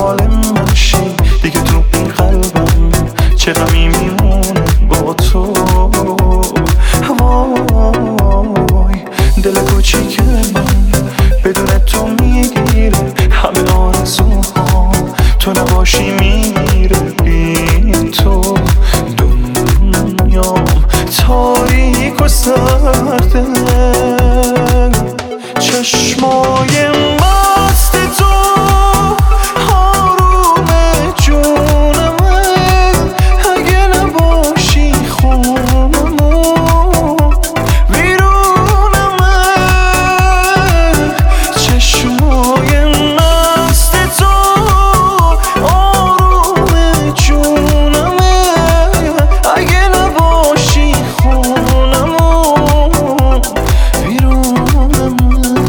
مال من شی دیگه تو این قلبم چه غمی میمونه با تو. وای دل کوچیک من بدون تو میگیره همه آرزوها، تو نباشی میمیره بی تو. دنیام تاریک و سرده، چشمای مست تو آروم جونمه، اگه نباشی خونمو ویرونمه. چشمای مست تو آروم جونمه، اگه نباشی خونمو ویرونمه.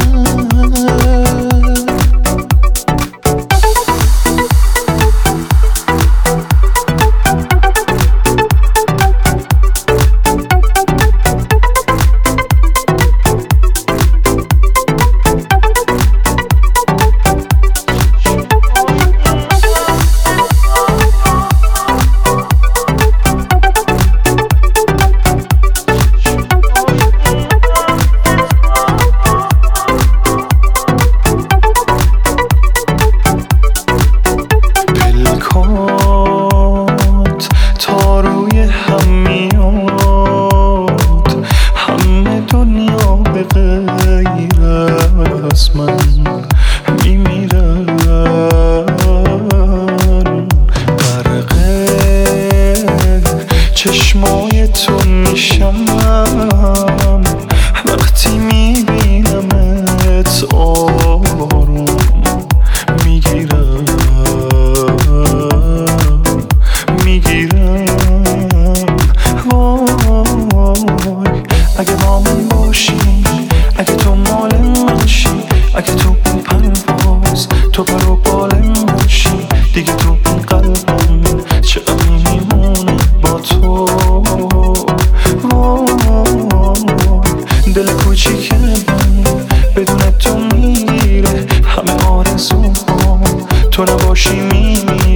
تا روی هم میاد همه دنیا به غیر از من میمیرن. غرق چشمای تو میشم وقتی میبینمت آروم میگیرم. وای اگه با من باشی، اگه تو مال من شی، اگه تو این پرواز تو پر و بال من شی دیگه تو این قلبم چه غمی میمونه با تو. وای دل کوچیک من بدون تو میگیره همه آرزوها، تو نباشی میمیره